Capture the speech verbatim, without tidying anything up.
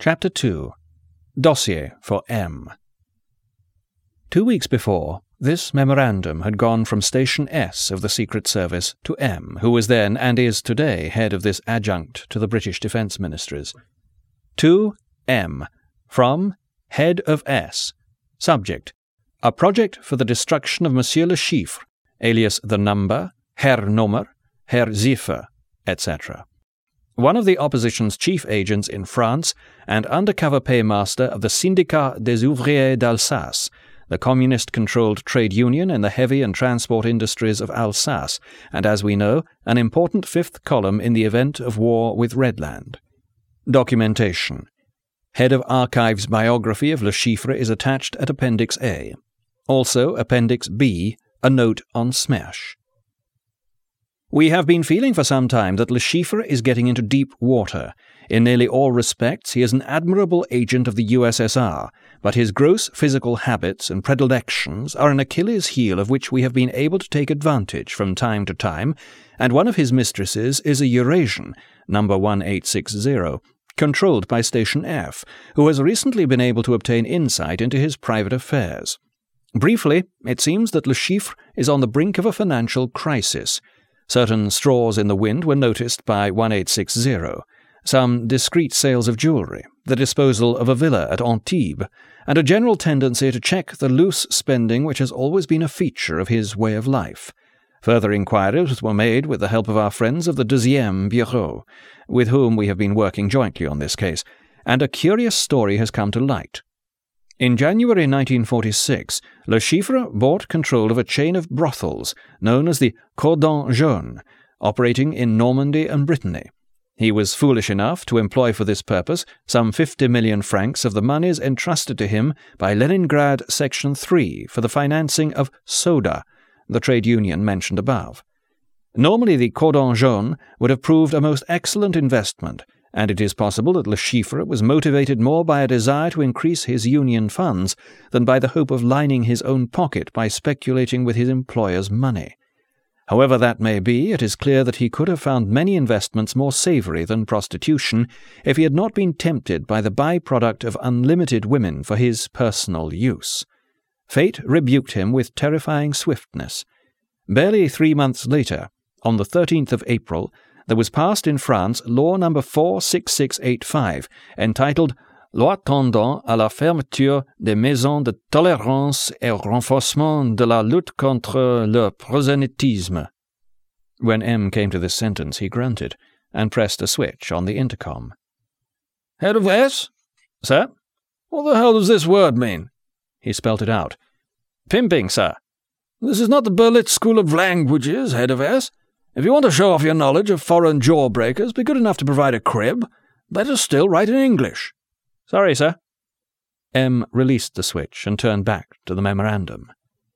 Chapter two. Dossier for M. Two weeks before, this memorandum had gone from Station S of the Secret Service to M, who was then, and is today, head of this adjunct to the British Defence Ministries. To M. From Head of S. Subject: A project for the destruction of Monsieur Le Chiffre, alias The Number, Herr Nummer, Herr Ziffer, et cetera. One of the opposition's chief agents in France and undercover paymaster of the Syndicat des Ouvriers d'Alsace, the communist-controlled trade union in the heavy and transport industries of Alsace, and, as we know, an important fifth column in the event of war with Redland. Documentation. Head of Archives biography of Le Chiffre is attached at Appendix A. Also, Appendix B, a note on Smersh. We have been feeling for some time that Le Chiffre is getting into deep water. In nearly all respects, he is an admirable agent of the U S S R, but his gross physical habits and predilections are an Achilles heel of which we have been able to take advantage from time to time, and one of his mistresses is a Eurasian, number one eight six zero, controlled by Station F, who has recently been able to obtain insight into his private affairs. Briefly, it seems that Le Chiffre is on the brink of a financial crisis. Certain straws in the wind were noticed by one eight six zero, some discreet sales of jewellery, the disposal of a villa at Antibes, and a general tendency to check the loose spending which has always been a feature of his way of life. Further inquiries were made with the help of our friends of the Deuxième Bureau, with whom we have been working jointly on this case, and a curious story has come to light. In January nineteen forty-six, Le Chiffre bought control of a chain of brothels known as the Cordon Jaune, operating in Normandy and Brittany. He was foolish enough to employ for this purpose some fifty million francs of the moneys entrusted to him by Leningrad Section three for the financing of Soda, the trade union mentioned above. Normally the Cordon Jaune would have proved a most excellent investment, and it is possible that Le Chiffre was motivated more by a desire to increase his union funds than by the hope of lining his own pocket by speculating with his employer's money. However that may be, it is clear that he could have found many investments more savoury than prostitution if he had not been tempted by the by-product of unlimited women for his personal use. Fate rebuked him with terrifying swiftness. Barely three months later, on the thirteenth of April, there was passed in France Law number four six six eight five, entitled Loi tendant à la fermeture des maisons de tolérance et au renforcement de la lutte contre le prosélytisme. When M came to this sentence, he grunted, and pressed a switch on the intercom. Head of S? Sir? What the hell does this word mean? He spelt it out. Pimping, sir. This is not the Berlitz School of Languages, Head of S. If you want to show off your knowledge of foreign jawbreakers, be good enough to provide a crib. Better still, write in English. Sorry, sir. M released the switch and turned back to the memorandum.